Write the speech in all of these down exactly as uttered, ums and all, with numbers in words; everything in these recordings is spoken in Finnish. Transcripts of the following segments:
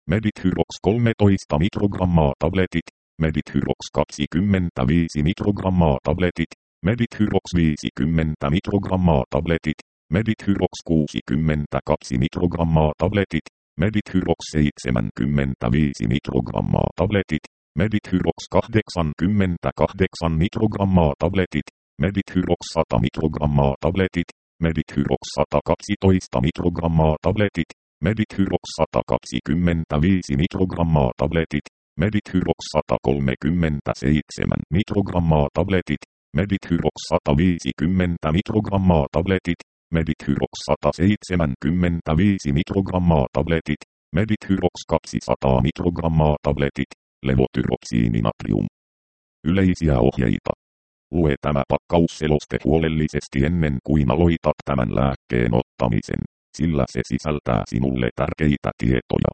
Medithyrox kolmetoista mikrogrammaa tabletit, Medithyrox kaksikymmentäviisi mikrogrammaa tabletit, Medithyrox viisikymmentä mikrogrammaa tabletit, Medithyrox kuusikymmentäkaksi mikrogrammaa tabletit, Medithyrox seitsemänkymmentäviisi mikrogrammaa tabletit, Medithyrox kahdeksankymmentäkahdeksan mikrogrammaa tabletit, Medithyrox sata mikrogrammaa tabletit, Medithyrox sata kaksitoista mikrogrammaa tabletit, Medithyrox sata kaksikymmentäviisi mikrogrammaa tabletit, Medithyrox sata kolmekymmentäseitsemän mikrogrammaa tabletit, Medithyrox sata viisikymmentä mikrogrammaa tabletit, Medithyrox sata seitsemänkymmentäviisi mikrogrammaa tabletit, Medithyrox kaksisataa mikrogrammaa tabletit, levotyroksiininatrium. Yleisiä ohjeita. Lue tämä pakkausseloste huolellisesti ennen kuin aloitat tämän lääkkeen ottamisen, sillä se sisältää sinulle tärkeitä tietoja.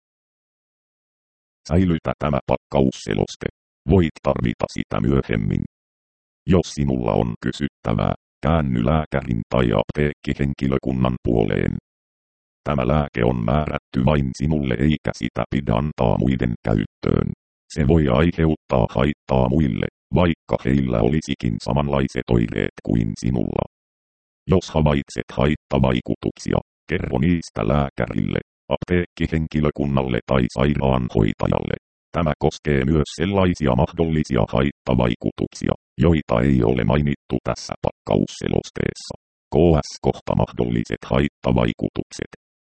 Säilytä tämä pakkausseloste. Voit tarvita sitä myöhemmin. Jos sinulla on kysyttävää, käänny lääkärin tai apteekkihenkilökunnan puoleen. Tämä lääke on määrätty vain sinulle eikä sitä pidä antaa muiden käyttöön. Se voi aiheuttaa haittaa muille, vaikka heillä olisikin samanlaiset oireet kuin sinulla. Jos havaitset haittavaikutuksia, kerro niistä lääkärille, apteekkihenkilökunnalle tai sairaanhoitajalle. Tämä koskee myös sellaisia mahdollisia haittavaikutuksia, joita ei ole mainittu tässä pakkausselosteessa. Ks kohta mahdolliset haittavaikutukset.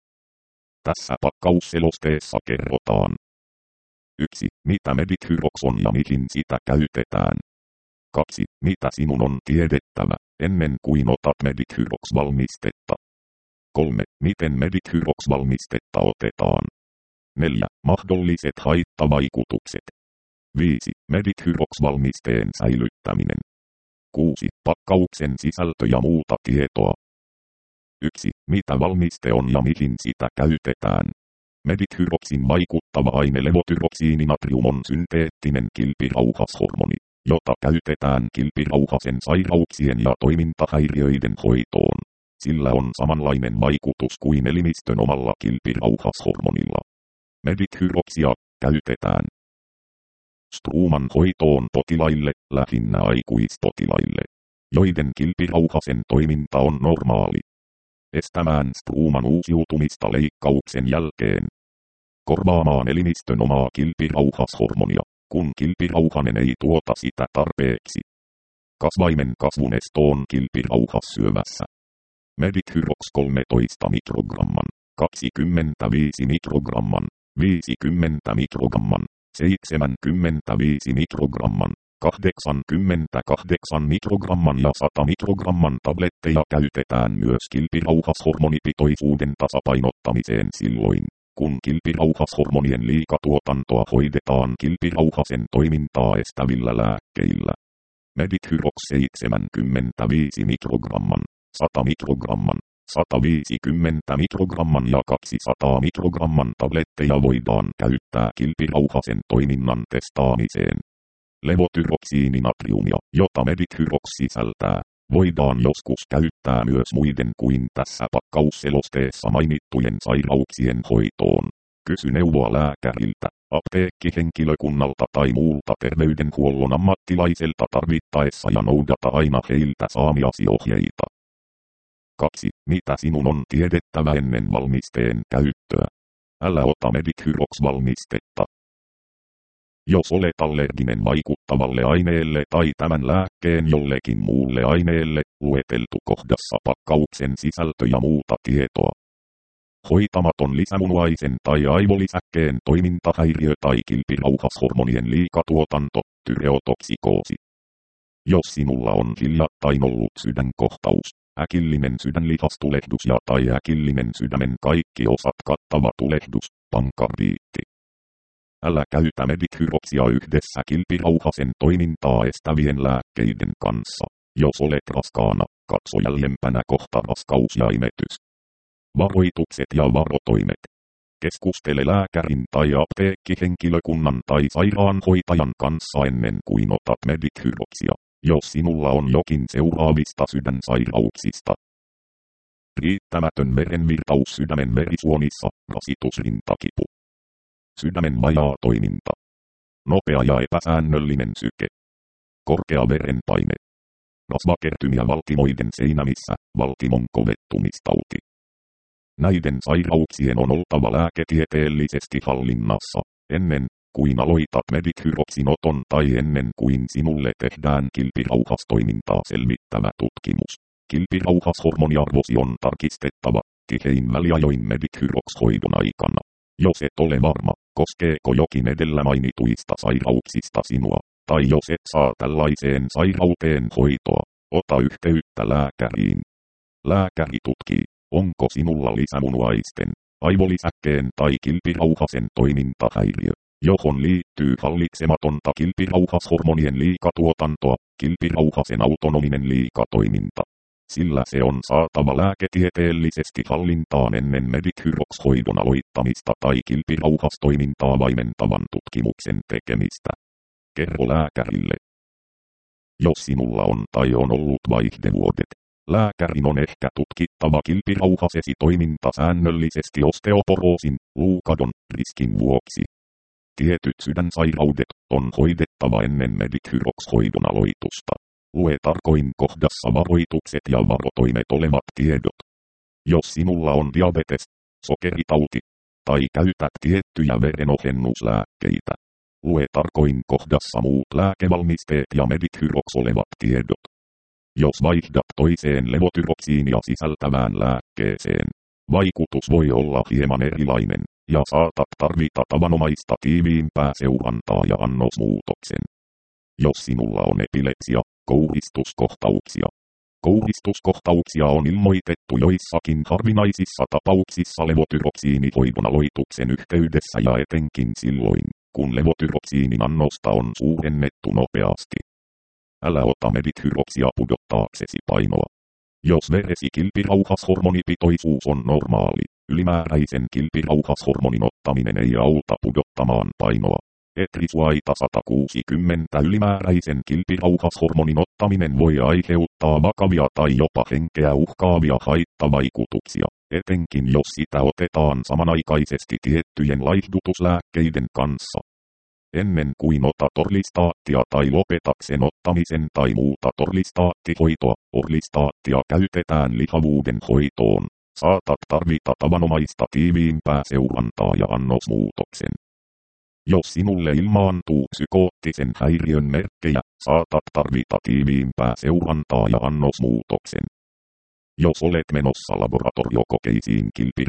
Tässä pakkausselosteessa kerrotaan. yksi. Mitä Medithyrox on ja mihin sitä käytetään. kaksi. Mitä sinun on tiedettävä, ennen kuin otat Medithyrox-valmistetta. kolme. Miten Medithyrox-valmistetta otetaan. neljä. Mahdolliset haittavaikutukset. viisi. Medithyrox-valmisteen säilyttäminen. kuusi. Pakkauksen sisältö ja muuta tietoa. yksi. Mitä valmiste on ja mihin sitä käytetään. Medithyroxin vaikuttava aine levotyroksiininatrium on synteettinen kilpirauhashormoni, jota käytetään kilpirauhasen sairauksien ja toimintahäiriöiden hoitoon. Sillä on samanlainen vaikutus kuin elimistön omalla kilpirauhashormonilla. Medithyroxia käytetään struuman hoitoon potilaille, lähinnä aikuispotilaille, joiden kilpirauhasen toiminta on normaali. Estämään struuman uusiutumista leikkauksen jälkeen. Korvaamaan elimistön omaa kilpirauhashormonia, kun kilpirauhanen ei tuota sitä tarpeeksi. Kasvaimen kasvun estoon kilpirauhassyövässä. Medithyrox kolmetoista mikrogramman, kaksikymmentäviisi mikrogramman, viisikymmentä mikrogramman, seitsemänkymmentäviisi mikrogramman, kahdeksankymmentäkahdeksan mikrogramman ja sata mikrogramman tabletteja käytetään myös kilpirauhashormonipitoisuuden tasapainottamiseen silloin, kun kilpirauhashormonien liikatuotantoa hoidetaan kilpirauhasen toimintaa estävillä lääkkeillä. Medithyrox seitsemänkymmentäviisi mikrogramman, sata mikrogramman, sata viisikymmentä mikrogramman ja kaksisataa mikrogramman tabletteja voidaan käyttää kilpirauhasen toiminnan testaamiseen. Levotyroksiininatriumia, jota Medithyrox sisältää, voidaan joskus käyttää myös muiden kuin tässä pakkausselosteessa mainittujen sairauksien hoitoon. Kysy neuvoa lääkäriltä, apteekkihenkilökunnalta tai muulta terveydenhuollon ammattilaiselta tarvittaessa ja noudata aina heiltä saamiasi ohjeita. kaksi. Mitä sinun on tiedettävä ennen valmisteen käyttöä? Älä ota Medithyrox-valmistetta. Jos olet allerginen vaikuttavalle aineelle tai tämän lääkkeen jollekin muulle aineelle, lueteltu kohdassa pakkauksen sisältö ja muuta tietoa. Hoitamaton lisämunuaisen tai aivolisäkkeen toimintahäiriö tai kilpirauhashormonien liikatuotanto, tyreotoksikoosi. Jos sinulla on hiljattain ollut sydänkohtaus, äkillinen sydänlihastulehdus ja tai äkillinen sydämen kaikki osat kattava tulehdus, pankardiitti. Älä käytä Medithyroxia yhdessä kilpirauhasen toimintaa estävien lääkkeiden kanssa. Jos olet raskaana, katso jäljempänä kohta raskaus ja imetys. Varoitukset ja varotoimet. Keskustele lääkärin tai apteekkihenkilökunnan tai sairaanhoitajan kanssa ennen kuin otat Medithyroxia, jos sinulla on jokin seuraavista sydänsairauksista. Riittämätön verenvirtaus sydämen verisuonissa, rasitusrintakipu. Sydämen vajaa toiminta. Nopea ja epäsäännöllinen syke. Korkea verenpaine. Rasvakertymiä valtimoiden seinämissä, valtimon kovettumistauti. Näiden sairauksien on oltava lääketieteellisesti hallinnassa, ennen kuin aloitat medithyroksin tai ennen kuin sinulle tehdään kilpirauhastoimintaa selvittävä tutkimus. Kilpirauhashormoniarvosi on tarkistettava tihein väliajoin medithyrokshoidon aikana. Jos et ole varma, koskeeko jokin edellä mainituista sairauksista sinua, tai jos et saa tällaiseen sairauteen hoitoa, ota yhteyttä lääkäriin. Lääkäri tutkii, onko sinulla lisämunuaisten, aivolisäkkeen tai kilpirauhasen toimintahäiriö, johon liittyy hallitsematonta kilpirauhashormonien liikatuotantoa, kilpirauhasen autonominen liikatoiminta. Sillä se on saatava lääketieteellisesti hallintaan ennen medithyrokshoidon aloittamista tai kilpirauhastoimintaa vaimentavan tutkimuksen tekemistä. Kerro lääkärille. Jos sinulla on tai on ollut vaihdevuodet, lääkärin on ehkä tutkittava kilpirauhasesi toiminta säännöllisesti osteoporoosin, luukadon, riskin vuoksi. Tietyt sydänsairaudet on hoidettava ennen medithyrokshoidon aloitusta. Lue tarkoin kohdassa varoitukset ja varotoimet olevat tiedot. Jos sinulla on diabetes, sokeritauti, tai käytät tiettyjä verenohennuslääkkeitä. Lue tarkoin kohdassa muut lääkevalmisteet ja medithyroks olevat tiedot. Jos vaihdat toiseen levotyroksiinia sisältävään lääkkeeseen, vaikutus voi olla hieman erilainen, ja saatat tarvita tavanomaista tiiviimpää seurantaa ja annosmuutoksen. Jos sinulla on epilepsia, kouhistuskohtauksia. Kouhistuskohtauksia on ilmoitettu joissakin harvinaisissa tapauksissa levotyroksiinihoidon aloituksen yhteydessä ja etenkin silloin, kun levotyroksiinin annosta on suurennettu nopeasti. Älä ota medithyroksia pudottaaksesi painoa. Jos veresi kilpirauhashormonipitoisuus on normaali, ylimääräisen kilpirauhashormonin ottaminen ei auta pudottamaan painoa. Etrisuaita sata kuusikymmentä ylimääräisen kilpirauhashormonin ottaminen voi aiheuttaa vakavia tai jopa henkeä uhkaavia haittavaikutuksia, etenkin jos sitä otetaan samanaikaisesti tiettyjen laihdutuslääkkeiden kanssa. Ennen kuin otat orlistaattia tai lopetat sen ottamisen tai muuta orlistaattihoitoa, orlistaattia käytetään lihavuuden hoitoon. Saatat tarvita tavanomaista tiiviimpää seurantaa ja annosmuutoksen. Jos sinulle ilmaantuu psykoottisen häiriön merkkejä, saatat tarvita tiiviimpää seurantaa ja annosmuutoksen. Jos olet menossa laboratoriokokeisiin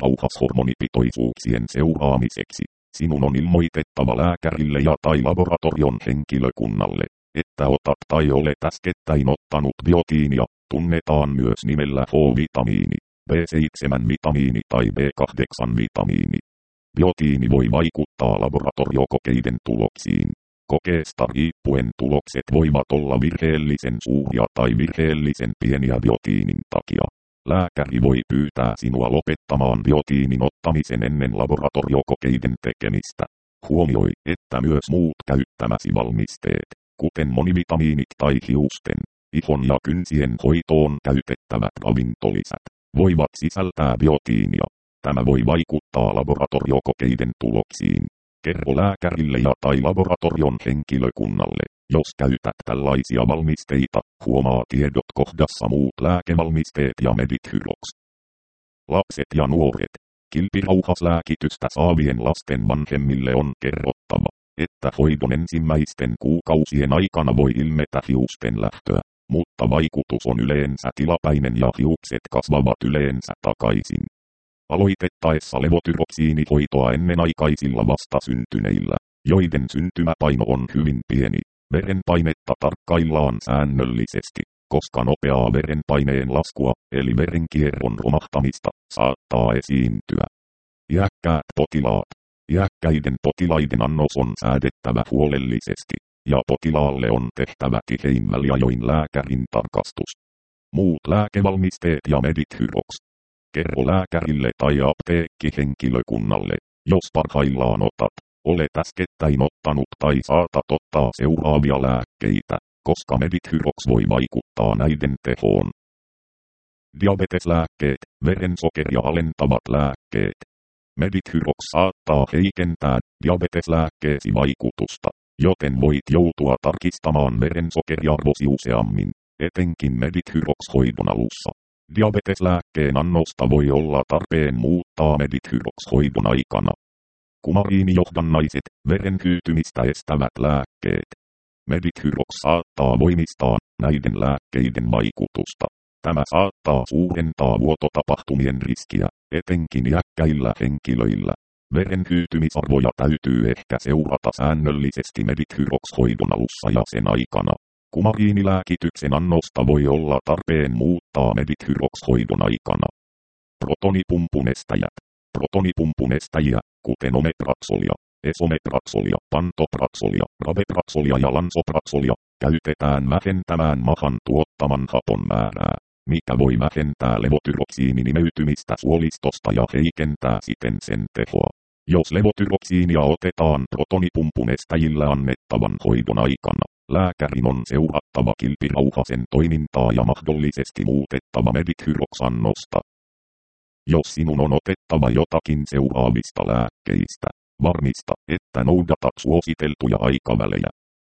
kilpirauhashormonipitoisuuksien seuraamiseksi, sinun on ilmoitettava lääkärille ja tai laboratorion henkilökunnalle, että otat tai olet äskettäin ottanut biotiinia, tunnetaan myös nimellä H-vitamiini, B seitsemän vitamiini tai B kahdeksan vitamiini. Biotiini voi vaikuttaa laboratoriokokeiden tuloksiin. Kokeesta riippuen tulokset voivat olla virheellisen suuria tai virheellisen pieniä biotiinin takia. Lääkäri voi pyytää sinua lopettamaan biotiinin ottamisen ennen laboratoriokokeiden tekemistä. Huomioi, että myös muut käyttämäsi valmisteet, kuten monivitamiinit tai hiusten, ihon ja kynsien hoitoon käytettävät ravintolisät, voivat sisältää biotiinia. Tämä voi vaikuttaa laboratoriokokeiden tuloksiin. Kerro lääkärille ja tai laboratorion henkilökunnalle, jos käytät tällaisia valmisteita, huomaa tiedot kohdassa muut lääkevalmisteet ja medithyroks. Lapset ja nuoret. Kilpirauhaslääkitystä saavien lasten vanhemmille on kerrottava, että hoidon ensimmäisten kuukausien aikana voi ilmetä hiusten lähtöä, mutta vaikutus on yleensä tilapäinen ja hiukset kasvavat yleensä takaisin. Aloitettaessa levotyroksiinihoitoa ennenaikaisilla vastasyntyneillä, joiden syntymäpaino on hyvin pieni, verenpainetta tarkkaillaan säännöllisesti, koska nopeaa verenpaineen laskua, eli verenkierron romahtamista, saattaa esiintyä. Iäkkäät potilaat. Iäkkäiden potilaiden annos on säädettävä huolellisesti, ja potilaalle on tehtävä tihein väliajoin lääkärin tarkastus. Muut lääkevalmisteet ja medithyroks. Kerro lääkärille tai apteekkihenkilökunnalle, jos parhaillaan otat, olet äskettäin ottanut tai saatat ottaa seuraavia lääkkeitä, koska medithyroks voi vaikuttaa näiden tehoon. Diabeteslääkkeet, verensokeria alentavat lääkkeet. Medithyrox saattaa heikentää diabeteslääkkeesi vaikutusta, joten voit joutua tarkistamaan verensokeriarvosi useammin, etenkin Medithyrox-hoidon alussa. Diabeteslääkkeen annosta voi olla tarpeen muuttaa Medithyrox-hoidon aikana. Kumariinijohdannaiset, veren hyytymistä estävät lääkkeet. Medithyrox saattaa voimistaa näiden lääkkeiden vaikutusta. Tämä saattaa suurentaa vuototapahtumien riskiä, etenkin iäkkäillä henkilöillä. Veren hyytymisarvoja täytyy ehkä seurata säännöllisesti Medithyrox-hoidon alussa ja sen aikana. Kumariinilääkityksen annosta voi olla tarpeen muuttaa Medithyrox-hoidon aikana. Protonipumpunestäjät. Protonipumpunestäjiä, kuten omepraksolia, esomepraksolia, pantopraksolia, rabepraksolia ja lansopraksolia, käytetään vähentämään mahan tuottaman hapon määrää, mikä voi vähentää levotyroksiinin imeytymistä suolistosta ja heikentää siten sen tehoa. Jos levotyroksiinia otetaan protonipumpunestäjillä annettavan hoidon aikana, lääkärin on seurattava kilpirauhasen toimintaa ja mahdollisesti muutettava Medithyrox-annosta. Jos sinun on otettava jotakin seuraavista lääkkeistä, varmista, että noudatat suositeltuja aikavälejä.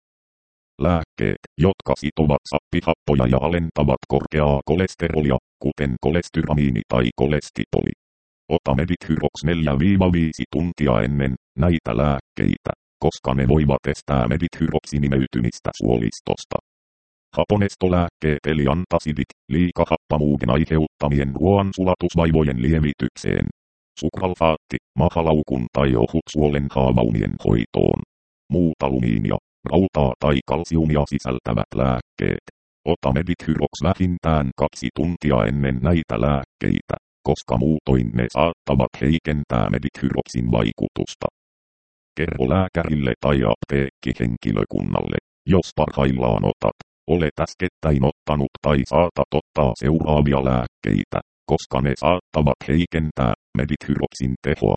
Lääkkeet, jotka sitovat sappihappoja ja alentavat korkeaa kolesterolia, kuten kolestyramiini tai kolestipoli. Ota Medithyrox neljä viisi tuntia ennen näitä lääkkeitä, koska ne voivat estää Medithyroxin imeytymistä suolistosta. Haponestolääkkeet eli antasidit, liikahappamuuden aiheuttamien ruoansulatusvaivojen lievitykseen. Sukralfaatti, mahalaukun tai ohutsuolen haavaumien hoitoon. Muut alumiinia, rautaa tai kalsiumia sisältävät lääkkeet. Ota Medithyrox vähintään kaksi tuntia ennen näitä lääkkeitä, koska muutoin ne saattavat heikentää Medithyroxin vaikutusta. Kerro lääkärille tai apteekkihenkilökunnalle, jos parhaillaan otat, olet äskettäin ottanut tai saatat ottaa seuraavia lääkkeitä, koska ne saattavat heikentää Medithyroxin tehoa.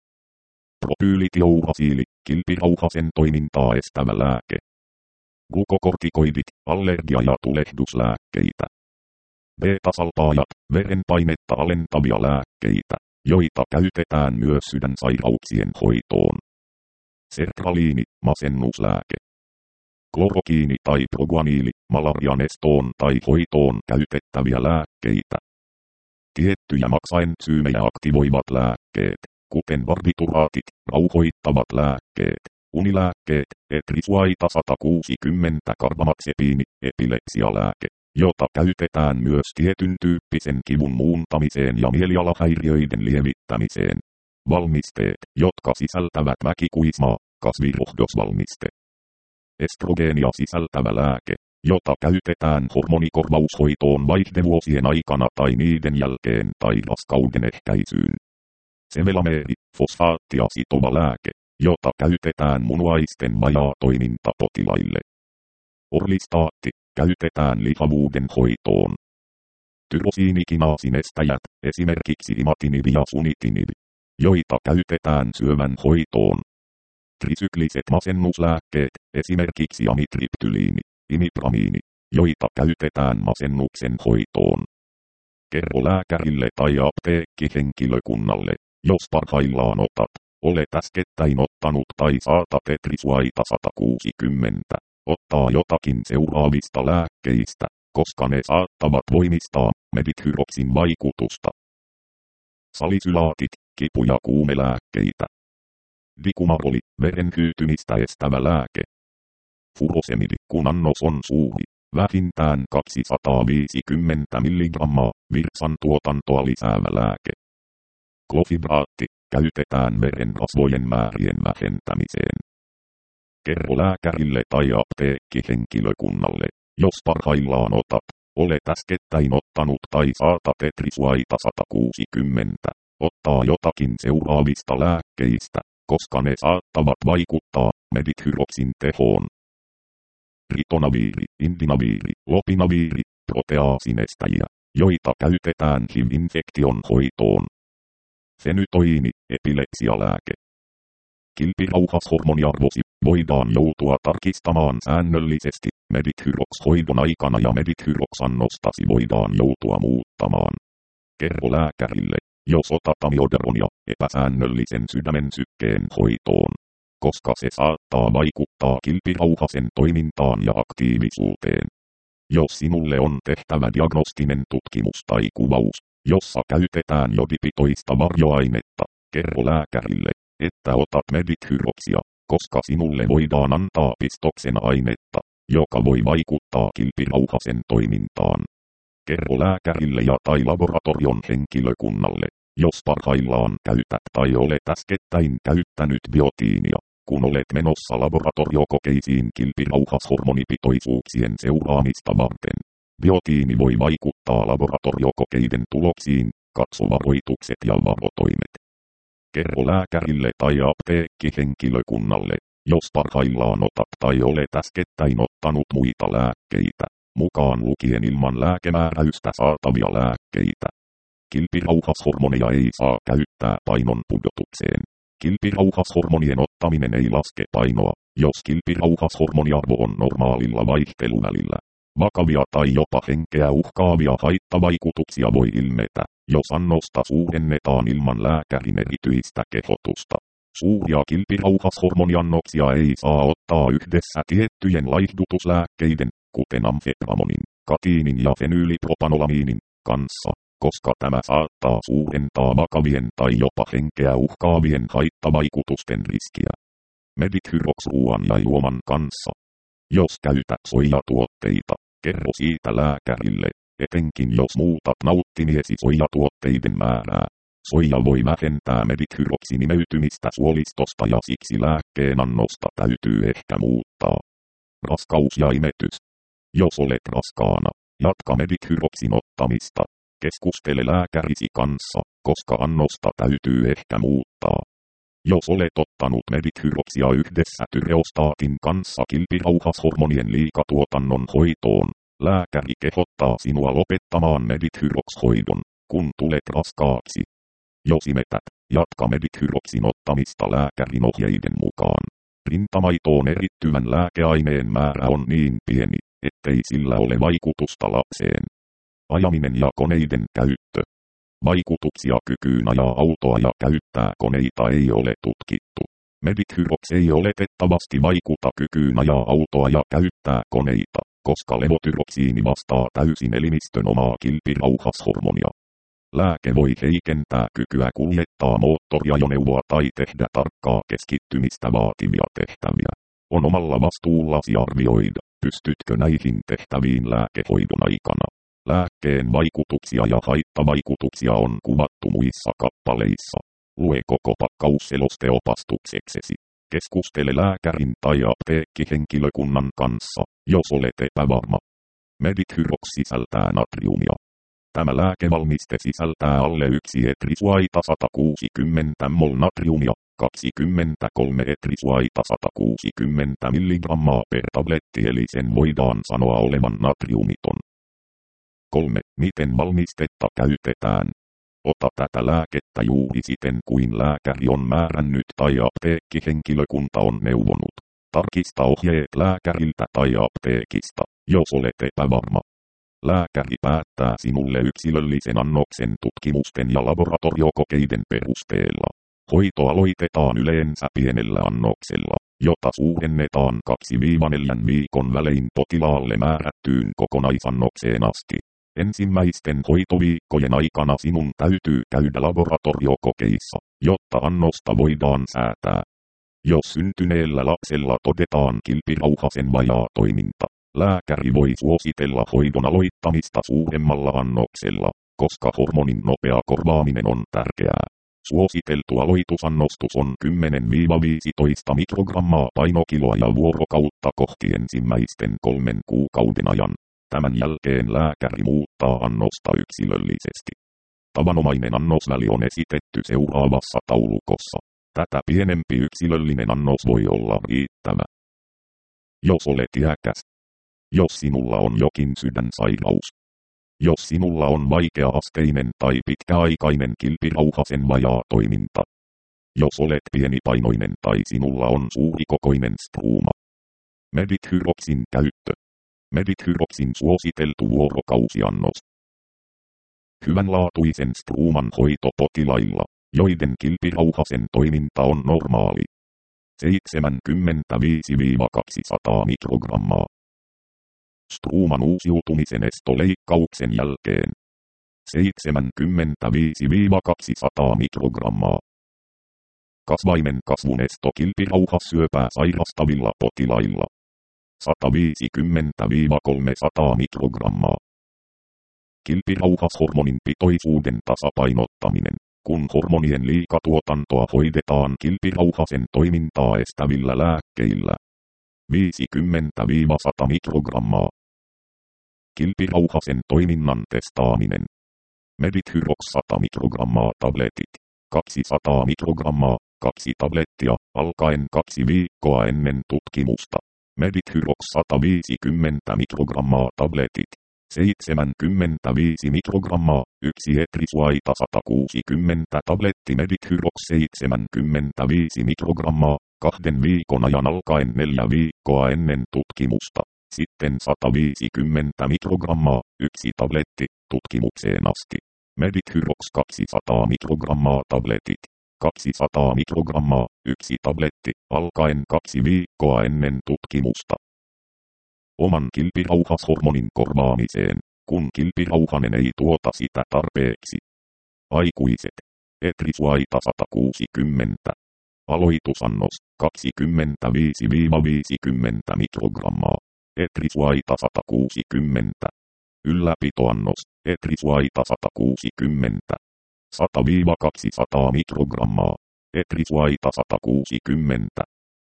Propyylitiurasiili, kilpirauhasen toimintaa estävä lääke. Glukokortikoidit, allergia- ja tulehduslääkkeitä. Beta-salpaajat, verenpainetta alentavia lääkkeitä, joita käytetään myös sydänsairauksien hoitoon. Sertraliini, masennuslääke. Klorokiini tai proguaniili, malarian estoon tai hoitoon käytettäviä lääkkeitä. Tiettyjä maksaentsyymejä aktivoivat lääkkeet, kuten barbituraatit, rauhoittavat lääkkeet, unilääkkeet, etrisuaita sata kuusikymmentä karbamazepiini, epilepsialääke, jota käytetään myös tietyn tyyppisen kivun muuntamiseen ja mielialahäiriöiden lievittämiseen. Valmisteet, jotka sisältävät väkikuismaa, kasvirohdosvalmiste. Estrogeenia sisältävä lääke, jota käytetään hormonikorvaushoitoon vaihdevuosien aikana tai niiden jälkeen tai raskauden ehkäisyyn. Sevelameeri, fosfaattia sitova lääke, jota käytetään munuaisten vajaatoimintapotilaille. Orlistaatti, käytetään lihavuuden hoitoon. Tyrosiinikinaasin-estäjät, esimerkiksi imatinib ja sunitinib, joita käytetään syövän hoitoon. Trisykliset masennuslääkkeet, esimerkiksi amitriptyliini, imipramiini, joita käytetään masennuksen hoitoon. Kerro lääkärille tai apteekkihenkilökunnalle, jos parhaillaan otat, olet äskettäin ottanut tai saatat etrisuaita sata kuusikymmentä, ottaa jotakin seuraavista lääkkeistä, koska ne saattavat voimistaa Medithyroxin vaikutusta. Salisylaatit, kipu- ja kuumelääkkeitä. Dikumaroli, veren hyytymistä estävä lääke. Furosemidi, kun annos on suuri, vähintään kaksisataaviisikymmentä milligrammaa, virtsan tuotantoa lisäävä lääke. Klofibraatti, käytetään verenrasvojen määrien vähentämiseen. Kerro lääkärille tai apteekkihenkilökunnalle, jos parhaillaan otat, olet äskettäin ottanut tai saatat etrisuaita sata kuusikymmentä, ottaa jotakin seuraavista lääkkeistä, koska ne saattavat vaikuttaa Medithyroxin tehoon. Ritonaviiri, indinaviiri, lopinaviiri, proteaasinestäjiä, joita käytetään H I V-infektion hoitoon. Fenytoiini, epilepsialääke. Kilpirauhashormoniarvosi voidaan joutua tarkistamaan säännöllisesti Medithyrox-hoidon aikana ja Medithyrox-annostasi voidaan joutua muuttamaan. Kerro lääkärille, jos otat amiodaronia epäsäännöllisen sydämen sykkeen hoitoon, koska se saattaa vaikuttaa kilpirauhasen toimintaan ja aktiivisuuteen. Jos sinulle on tehtävä diagnostinen tutkimus tai kuvaus, jossa käytetään jodipitoista varjoainetta, kerro lääkärille, että otat Medithyroksia, koska sinulle voidaan antaa pistoksen ainetta, joka voi vaikuttaa kilpirauhasen toimintaan. Kerro lääkärille ja tai laboratorion henkilökunnalle, jos parhaillaan käytät tai olet äskettäin käyttänyt biotiinia, kun olet menossa laboratoriokokeisiin kilpirauhashormonipitoisuuksien seuraamista varten. Biotiini voi vaikuttaa laboratoriokokeiden tuloksiin, katso varoitukset ja varotoimet. Kerro lääkärille tai apteekkihenkilökunnalle, jos parhaillaan otat tai olet äskettäin ottanut muita lääkkeitä, mukaan lukien ilman lääkemääräystä saatavia lääkkeitä. Kilpirauhashormonia ei saa käyttää painon pudotukseen. Kilpirauhashormonien ottaminen ei laske painoa, jos kilpirauhashormoniarvo on normaalilla vaihteluvälillä. Vakavia tai jopa henkeä uhkaavia haittavaikutuksia voi ilmetä, jos annosta suurennetaan ilman lääkärin erityistä kehotusta. Suuria kilpirauhashormoniannoksia ei saa ottaa yhdessä tiettyjen laihdutuslääkkeiden, kuten amfetamonin, katiinin ja fenyylipropanolamiinin, kanssa, koska tämä saattaa suurentaa vakavien tai jopa henkeä uhkaavien haittavaikutusten riskiä. Medithyrox-ruoan ja juoman kanssa. Jos käytät soijatuotteita, kerro siitä lääkärille, etenkin jos muutat nauttimiesi soijatuotteiden määrää. Soija voi vähentää medithyroksin imeytymistä suolistosta ja siksi lääkkeen annosta täytyy ehkä muuttaa. Raskaus ja imetys. Jos olet raskaana, jatka medithyroksin ottamista. Keskustele lääkärisi kanssa, koska annosta täytyy ehkä muuttaa. Jos olet ottanut medithyroksia yhdessä tyreostaatin kanssa kilpirauhashormonien liikatuotannon hoitoon, lääkäri kehottaa sinua lopettamaan medithyrox-hoidon, kun tulet raskaaksi. Jos imetät, jatka medithyroksin ottamista lääkärin ohjeiden mukaan. Rintamaitoon erittyvän lääkeaineen määrä on niin pieni, ettei sillä ole vaikutusta lapseen. Ajaminen ja koneiden käyttö. Vaikutuksia kykyyn ajaa autoa ja käyttää koneita ei ole tutkittu. Medithyrox ei oletettavasti vaikuta kykyyn ajaa autoa ja käyttää koneita, koska levotyroksiini vastaa täysin elimistön omaa kilpirauhashormonia. Lääke voi heikentää kykyä kuljettaa moottoriajoneuvoa tai tehdä tarkkaa keskittymistä vaativia tehtäviä. On omalla vastuullasi arvioida, pystytkö näihin tehtäviin lääkehoidon aikana. Lääkkeen vaikutuksia ja haittavaikutuksia on kuvattu muissa kappaleissa. Lue koko pakkausseloste opastukseksesi. Keskustele lääkärin tai apteekkihenkilökunnan kanssa, jos olet epävarma. Medithyrox sisältää natriumia. Tämä lääkevalmiste sisältää alle yksi etrisuaita sata kuusikymmentä mol natriumia, kaksikymmentäkolme etrisuaita sata kuusikymmentä milligrammaa per tabletti eli sen voidaan sanoa olevan natriumiton. kolme. Miten valmistetta käytetään? Ota tätä lääkettä juuri siten kuin lääkäri on määrännyt tai apteekkihenkilökunta on neuvonut. Tarkista ohjeet lääkäriltä tai apteekista, jos olet epävarma. Lääkäri päättää sinulle yksilöllisen annoksen tutkimusten ja laboratoriokokeiden perusteella. Hoito aloitetaan yleensä pienellä annoksella, jota suurennetaan kaksi neljän viikon välein potilaalle määrättyyn kokonaisannokseen asti. Ensimmäisten hoitoviikkojen aikana sinun täytyy käydä laboratoriokokeissa, jotta annosta voidaan säätää. Jos syntyneellä lapsella todetaan kilpirauhasen vajaa toiminta, lääkäri voi suositella hoidon aloittamista suuremmalla annoksella, koska hormonin nopea korvaaminen on tärkeää. Suositeltu aloitusannostus on kymmenen viisitoista mikrogrammaa painokiloa ja vuorokautta kohti ensimmäisten kolmen kuukauden ajan. Tämän jälkeen lääkäri muuttaa annosta yksilöllisesti. Tavanomainen annosväli on esitetty seuraavassa taulukossa. Tätä pienempi yksilöllinen annos voi olla riittävä. Jos olet iäkäs. Jos sinulla on jokin sydänsairaus. Jos sinulla on vaikea-asteinen tai pitkäaikainen kilpirauhasen vajaa toiminta. Jos olet pienipainoinen tai sinulla on suurikokoinen struuma. Medithyroxin käyttö. Medithyroxin suositeltu vuorokausiannos. Hyvänlaatuisen struuman hoito potilailla, joiden kilpirauhasen toiminta on normaali. seitsemänkymmentäviisi kaksisataa mikrogrammaa. Struuman uusiutumisen estoleikkauksen jälkeen. seitsemänkymmentäviisi kaksisataa mikrogrammaa. Kasvaimen kasvun esto kilpirauhassyöpää sairastavilla potilailla. sata viisikymmentä kolmesataa mikrogrammaa. Kilpirauhashormonin pitoisuuden tasapainottaminen. Kun hormonien liikatuotantoa hoidetaan kilpirauhasen toimintaa estävillä lääkkeillä. viisikymmentä sata mikrogrammaa. Kilpirauhasen toiminnan testaaminen. Medithyrox sata mikrogrammaa tabletit. kaksisataa mikrogrammaa, kaksi tablettia, alkaen kaksi viikkoa ennen tutkimusta. Medithyrox sata viisikymmentä mikrogrammaa tabletit. seitsemänkymmentäviisi mikrogrammaa, yksi etrisuaita sata kuusikymmentä tabletti Medithyrox seitsemänkymmentäviisi mikrogrammaa, kahden viikon ajan alkaen neljä viikkoa ennen tutkimusta. Sitten sata viisikymmentä mikrogrammaa, yksi tabletti, tutkimukseen asti. Medithyrox kaksisataa mikrogrammaa tabletit. kaksisataa mikrogrammaa, yksi tabletti, alkaen kaksi viikkoa ennen tutkimusta. Oman kilpirauhashormonin korvaamiseen, kun kilpirauhanen ei tuota sitä tarpeeksi. Aikuiset. Etrisuaita sata kuusikymmentä. Aloitusannos kaksikymmentäviisi viisikymmentä mikrogrammaa. Etrisuaita sata kuusikymmentä. Ylläpitoannos. Etrisuaita sata kuusikymmentä. sata kaksisataa mikrogrammaa. Etrisuaita sata kuusikymmentä.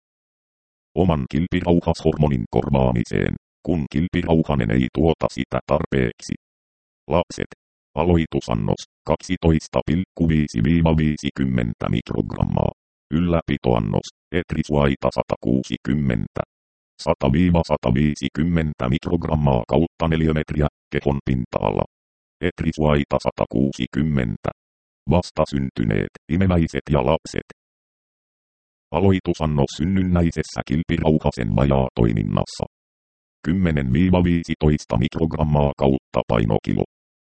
Oman kilpirauhashormonin korvaamiseen, kun kilpirauhanen ei tuota sitä tarpeeksi. Lapset. Aloitusannos kaksitoista pilkku viisi viisikymmentä mikrogrammaa. Ylläpitoannos. Etrisuaita sata kuusikymmentä. sata sata viisikymmentä mikrogrammaa kautta neliömetriä kehon pinta-ala. Etrisuaita sata kuusikymmentä. Vastasyntyneet, imeväiset ja lapset. Aloitusannos synnynnäisessä kilpirauhasen vajaatoiminnassa. kymmenen viisitoista mikrogrammaa kautta painokilo.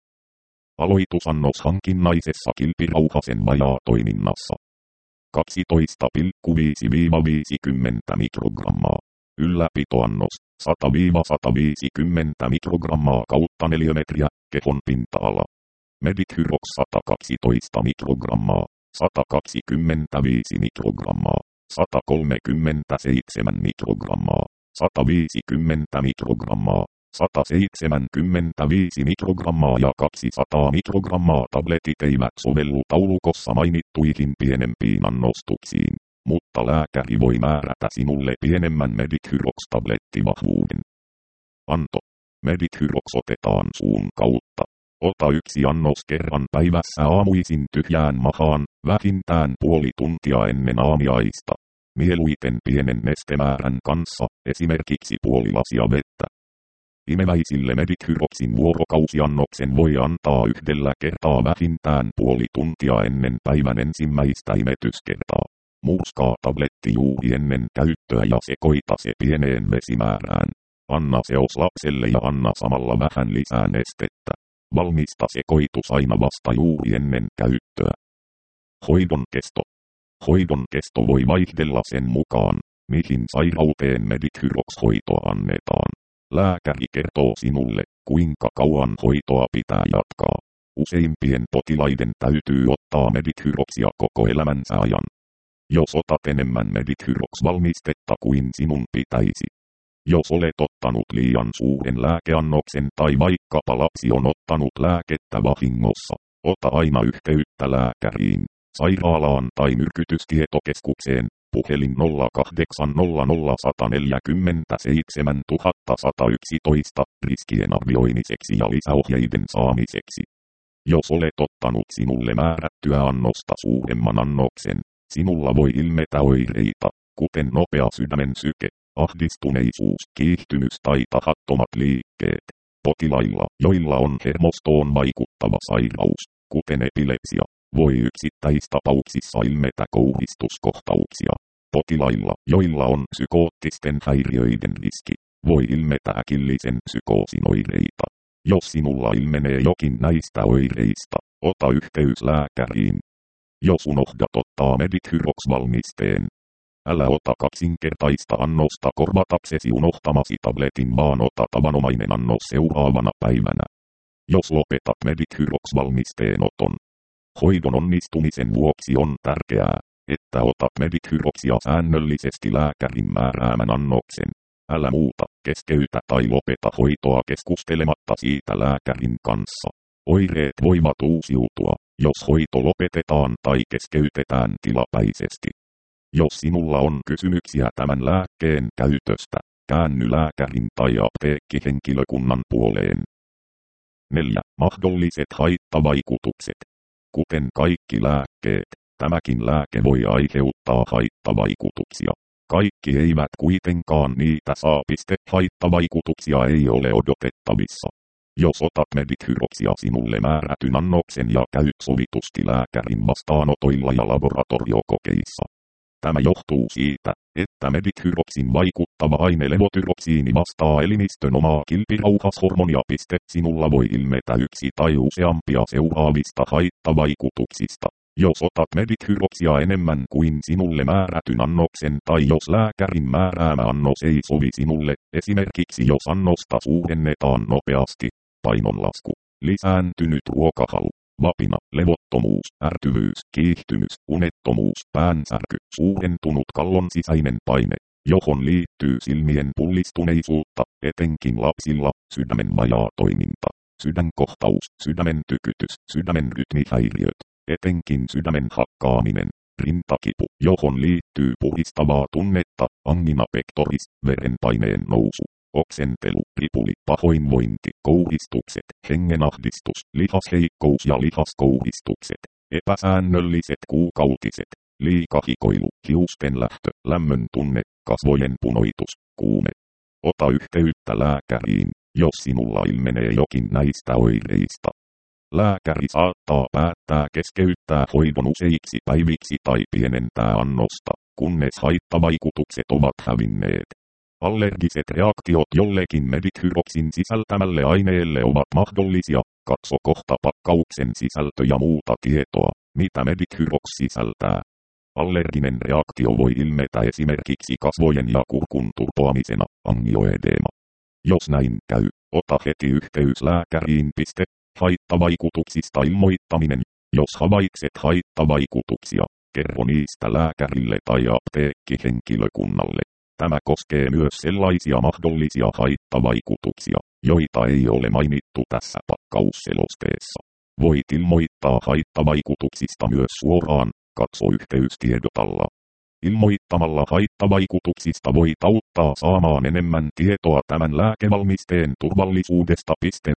Aloitusannos hankinnaisessa kilpirauhasen vajaatoiminnassa. kaksitoista pilkku viisi viisikymmentä mikrogrammaa. Ylläpitoannos sata sata viisikymmentä mikrogrammaa kautta neliömetriä kehon pinta-ala. Medithyrox sata kaksitoista mikrogrammaa, sata kaksikymmentäviisi mikrogrammaa, sata kolmekymmentäseitsemän mikrogrammaa, sata viisikymmentä mikrogrammaa, sata seitsemänkymmentäviisi mikrogrammaa ja kaksisataa mikrogrammaa tabletit eivät sovellu taulukossa mainittuihin pienempiin annostuksiin, mutta lääkäri voi määrätä sinulle pienemmän Medithyrox-tablettivahvuuden. Anto. Medithyrox otetaan suun kautta. Ota yksi annos kerran päivässä aamuisin tyhjään mahaan, vähintään puoli tuntia ennen aamiaista. Mieluiten pienen nestemäärän kanssa, esimerkiksi puoli lasia vettä. Imeväisille Medithyroxin vuorokausiannoksen voi antaa yhdellä kertaa vähintään puoli tuntia ennen päivän ensimmäistä imetyskertaa. Murskaa tabletti juuri ennen käyttöä ja sekoita se pieneen vesimäärään. Anna seos lapselle ja anna samalla vähän lisää nestettä. Valmista sekoitus aina vasta juuri ennen käyttöä. Hoidon kesto. Hoidon kesto voi vaihdella sen mukaan, mihin sairauteen Medithyrox-hoitoa annetaan. Lääkäri kertoo sinulle, kuinka kauan hoitoa pitää jatkaa. Useimpien potilaiden täytyy ottaa Medithyroxia koko elämänsä ajan. Jos otat enemmän Medithyrox-valmistetta kuin sinun pitäisi. Jos olet ottanut liian suuren lääkeannoksen tai vaikkapa lapsi on ottanut lääkettä vahingossa, ota aina yhteyttä lääkäriin, sairaalaan tai myrkytystietokeskukseen, puhelin nolla kahdeksan nolla nolla yksi neljä seitsemän yksi yksi yksi, riskien arvioimiseksi ja lisäohjeiden saamiseksi. Jos olet ottanut sinulle määrättyä annosta suuremman annoksen, sinulla voi ilmetä oireita, kuten nopea sydämen syke, ahdistuneisuus, kiihtymys tai tahattomat liikkeet. Potilailla, joilla on hermostoon vaikuttava sairaus, kuten epilepsia, voi yksittäistapauksissa ilmetä kouhistuskohtauksia. Potilailla, joilla on psykoottisten häiriöiden riski, voi ilmetä äkillisen psykoosin oireita. Jos sinulla ilmenee jokin näistä oireista, ota yhteys lääkäriin. Jos unohdat ottaa Medithyrox-valmisteen, älä ota kaksinkertaista annosta korvataksesi unohtamasi tabletin, vaan ota tavanomainen annos seuraavana päivänä. Jos lopetat Medithyrox-valmisteen oton, hoidon onnistumisen vuoksi on tärkeää, että otat Medithyroxia säännöllisesti lääkärin määräämän annoksen. Älä muuta, keskeytä tai lopeta hoitoa keskustelematta siitä lääkärin kanssa. Oireet voivat uusiutua, jos hoito lopetetaan tai keskeytetään tilapäisesti. Jos sinulla on kysymyksiä tämän lääkkeen käytöstä, käänny lääkärin tai apteekkihenkilökunnan puoleen. neljä. Mahdolliset haittavaikutukset. Kuten kaikki lääkkeet, tämäkin lääke voi aiheuttaa haittavaikutuksia. Kaikki eivät kuitenkaan niitä saa. Haittavaikutuksia ei ole odotettavissa. Jos otat Medithyroxia sinulle määrätyn annoksen ja käyt sovitusti lääkärin vastaanotoilla ja laboratoriokokeissa. Tämä johtuu siitä, että Medithyroxin vaikuttava aine levotyroksiini vastaa elimistön omaa kilpirauhashormonia. Sinulla voi ilmetä yksi tai useampia seuraavista haittavaikutuksista. Jos otat Medithyroxia enemmän kuin sinulle määrätyn annoksen tai jos lääkärin määräämä annos ei sovi sinulle, esimerkiksi jos annosta suurennetaan nopeasti, painonlasku, lisääntynyt ruokahalu, vapina, levottomuus, ärtyvyys, kiihtymys, unettomuus, päänsärky, suurentunut kallon sisäinen paine, johon liittyy silmien pullistuneisuutta, etenkin lapsilla, sydämen vajaa toiminta, sydänkohtaus, sydämen tykytys, sydämen rytmihäiriöt, etenkin sydämen hakkaaminen, rintakipu, johon liittyy puhistavaa tunnetta, angina pectoris, verenpaineen nousu, oksentelu, ripuli, pahoinvointi, kouristukset, hengenahdistus, lihasheikkous ja lihaskouristukset, epäsäännölliset kuukautiset, liikahikoilu, hiusten lähtö, lämmön tunne, kasvojen punoitus, kuume. Ota yhteyttä lääkäriin, jos sinulla ilmenee jokin näistä oireista. Lääkäri saattaa päättää keskeyttää hoidon useiksi päiviksi tai pienentää annosta, kunnes haittavaikutukset ovat hävinneet. Allergiset reaktiot jollekin Medithyroxin sisältämälle aineelle ovat mahdollisia. Katso kohta pakkauksen sisältö ja muuta tietoa, mitä Medithyrox sisältää. Allerginen reaktio voi ilmetä esimerkiksi kasvojen ja kurkun turpoamisena, angioedeema. Jos näin käy, ota heti yhteys lääkäriin. Haittavaikutuksista ilmoittaminen. Jos havaitset haittavaikutuksia, kerro niistä lääkärille tai apteekkihenkilökunnalle. Tämä koskee myös sellaisia mahdollisia haittavaikutuksia, joita ei ole mainittu tässä pakkausselosteessa. Voit ilmoittaa haittavaikutuksista myös suoraan, katso yhteystiedot alla. Ilmoittamalla haittavaikutuksista voit auttaa saamaan enemmän tietoa tämän lääkevalmisteen turvallisuudesta.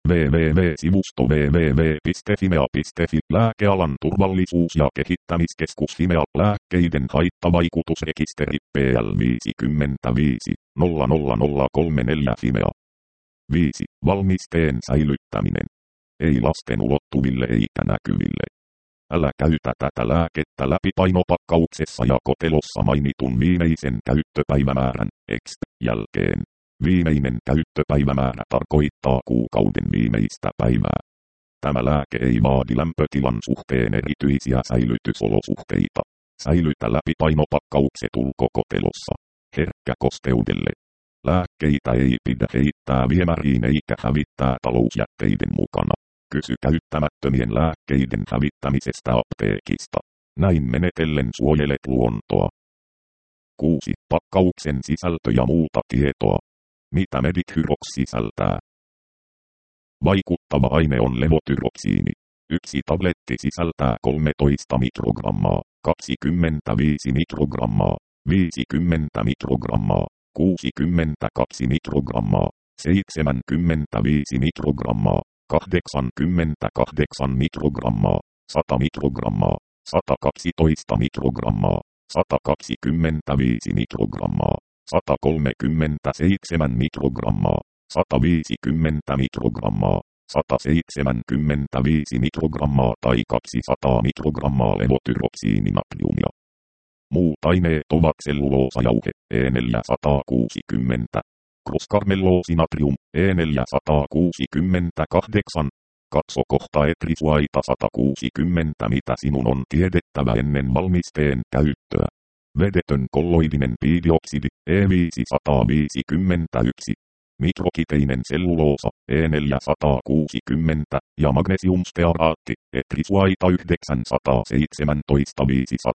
www-sivusto www piste fimea piste fi Lääkealan turvallisuus- ja kehittämiskeskus Fimea. Lääkkeiden haittavaikutusrekisteri P L viisikymmentäviisi nolla nolla nolla kolme neljä Fimea. viisi. Valmisteen säilyttäminen. Ei lasten ulottuville eikä näkyville. Älä käytä tätä lääkettä läpi painopakkauksessa ja kotelossa mainitun viimeisen käyttöpäivämäärän X jälkeen. Viimeinen käyttöpäivämäärä tarkoittaa kuukauden viimeistä päivää. Tämä lääke ei vaadi lämpötilan suhteen erityisiä säilytysolosuhteita. Säilytä läpi painopakkaukset ulkokotelossa. Herkkä kosteudelle. Lääkkeitä ei pidä heittää viemäriin eikä hävittää talousjätteiden mukana. Kysy käyttämättömien lääkkeiden hävittämisestä apteekista. Näin menetellen suojelet luontoa. kuusi. Pakkauksen sisältö ja muuta tietoa. Mitä Medithyrox sisältää? Vaikuttava aine on levotyroksiini. Yksi tabletti sisältää kolmetoista mikrogrammaa, kaksikymmentäviisi mikrogrammaa, viisikymmentä mikrogrammaa, kuusikymmentäkaksi mikrogrammaa, seitsemänkymmentäviisi mikrogrammaa, kahdeksankymmentäkahdeksan mikrogrammaa, sata mikrogrammaa, sata kaksitoista mikrogrammaa, sata kaksikymmentäviisi mikrogrammaa, sata kolmekymmentäseitsemän mikrogrammaa, sata viisikymmentä mikrogrammaa, sata seitsemänkymmentäviisi mikrogrammaa tai kaksisataa mikrogrammaa levotyroksiininatriumia. Muut aineet ovat selluloosajauhe E neljäsataakuusikymmentä, Cruscarmellosi natrium, E neljäsataakuusikymmentäkahdeksan. Katso kohta etrisuaita sata kuusikymmentä. Mitä sinun on tiedettävä ennen valmisteen käyttöä. Vedetön kolloidinen piidioksidi, E viisisataaviisikymmentäyksi. Mikrokiteinen selluloosa, E neljäsataakuusikymmentä, ja magnesiumstearaatti, etrisuaita yhdeksänsataaseitsemäntoista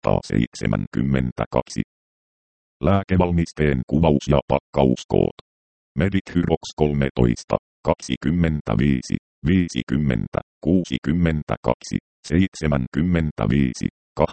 viisisataaseitsemänkymmentäkaksi. Lääkevalmisteen kuvaus ja pakkauskoot. Medithyrox kolmetoista, kaksikymmentäviisi, viisikymmentä, kuusikymmentäkaksi, seitsemänkymmentäviisi,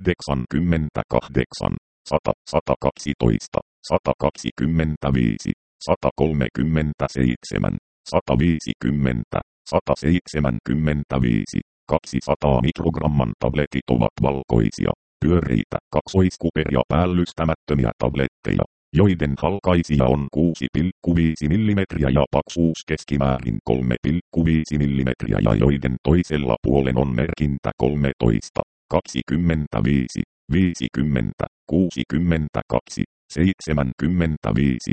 kahdeksankymmentäkahdeksan, sata, sata kaksitoista, sata kaksikymmentäviisi, sata kolmekymmentäseitsemän, sata viisikymmentä, sata seitsemänkymmentäviisi, kaksisataa mikrogramman tabletit ovat valkoisia, pyöreitä, kaksoiskuper- ja päällystämättömiä tabletteja, joiden halkaisija on kuusi pilkku viisi millimetriä ja paksuus keskimäärin kolme pilkku viisi millimetriä ja joiden toisella puolen on merkintä kolmetoista, kaksikymmentäviisi, viisikymmentä, kuusikymmentäkaksi, seitsemänkymmentäviisi,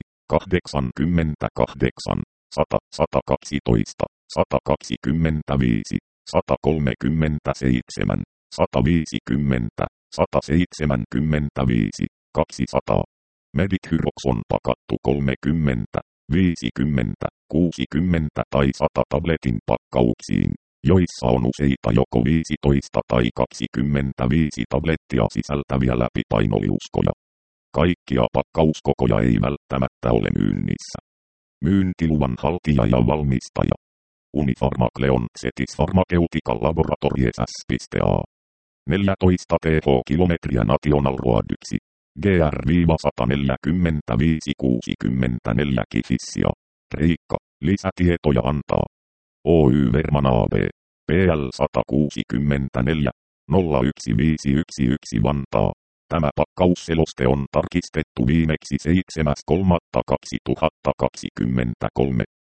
kahdeksankymmentäkahdeksan, sata, sata kaksitoista, sata kaksikymmentäviisi, sata kolmekymmentäseitsemän, sata viisikymmentä, sata seitsemänkymmentäviisi, kaksisataa. Medithyrox on pakattu kolmekymmentä, viisikymmentä, kuusikymmentä tai sata tabletin pakkauksiin, joissa on useita joko viisitoista tai kaksikymmentäviisi tablettia sisältäviä läpipainoliuskoja. Kaikkia pakkauskokoja ei välttämättä ole myynnissä. Myyntiluvan haltija ja valmistaja. Unifarmakleon Zetis Pharmaceutical Laboratories S.A. neljätoista tuhatta kilometriä National Road yksi. G R sata neljäkymmentäviisi kuusikymmentäneljä Kifissia. Kreikka. Lisätietoja antaa. Oy Verman A B. P L sata kuusikymmentäneljä, nolla yksi viisi yksi yksi Vantaa. Tämä pakkausseloste on tarkistettu viimeksi seitsemäs kolmatta kaksituhattakaksikymmentäkolme.